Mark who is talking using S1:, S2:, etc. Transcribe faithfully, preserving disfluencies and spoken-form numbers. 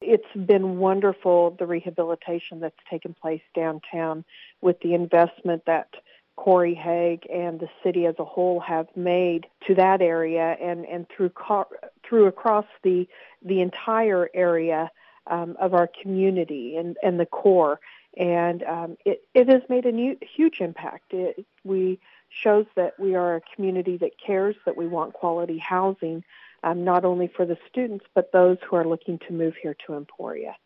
S1: It's been wonderful, the rehabilitation that's taken place downtown with the investment that Corey Haig and the city as a whole have made to that area and, and through car, through across the the entire area um, of our community and, and the core. And um, it, it has made a new, huge impact. It we shows that we are a community that cares, that we want quality housing, um, not only for the students, but those who are looking to move here to Emporia.